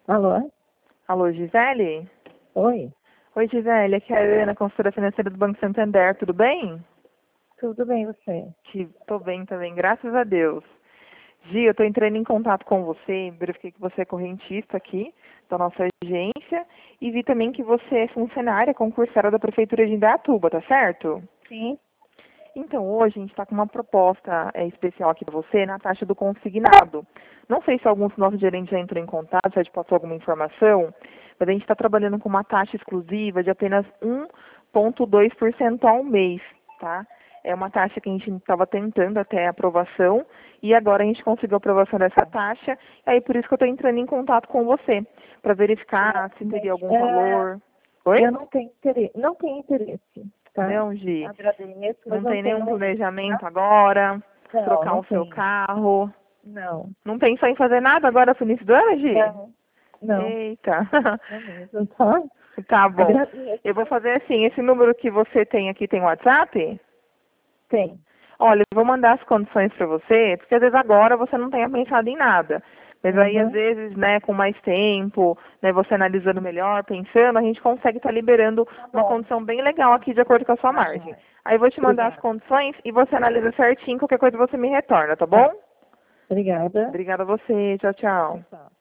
Alô? Alô, Gisele? Oi, Oi, Gisele, aqui é a Ana, consultora financeira do Banco Santander, tudo bem? tudo bem você? Tô bem também, graças a Deus. Gi, eu tô entrando em contato com você, verifiquei que você é correntista aqui da nossa agência e vi também que você é funcionária concursada da Prefeitura de Indaiatuba, tá certo? Sim. Então, hoje a gente está com uma proposta especial aqui para você na taxa do consignado. Não sei se alguns dos nossos gerentes já entrou em contato, se já te passou alguma informação, mas a gente está trabalhando com uma taxa exclusiva de apenas 1,2% ao mês, tá? É uma taxa que a gente estava tentando até a aprovação e agora a gente conseguiu a aprovação dessa taxa, e aí por isso que eu estou entrando em contato com você, para verificar se Mas teria algum valor. Oi? eu não tenho interesse, tá? Não, Gi. Agradeço, mas Não não tem nenhum tenho mesmo, planejamento tá? agora? Não, Trocar não o seu tenho. carro? Não, Não pensou em fazer nada agora pro início do ano, Gi? não, não, Eita. não mesmo, tá? Tá bom. Agradeço. Eu vou fazer assim, esse número que você tem aqui tem WhatsApp? Tem. Olha, eu vou mandar as condições para você, porque às vezes agora você não tenha pensado em nada. Mas aí, às Uhum. vezes, né, com mais tempo, né, você analisando melhor, pensando, a gente consegue estar liberando Tá uma bom. condição bem legal aqui, de acordo com a sua Tá, margem. joia. Aí eu vou te mandar as Obrigada. condições e você analisa certinho, qualquer coisa você me retorna, tá bom? Tá. Obrigada. Obrigada a você. Tchau, Tchau, tchau. tchau.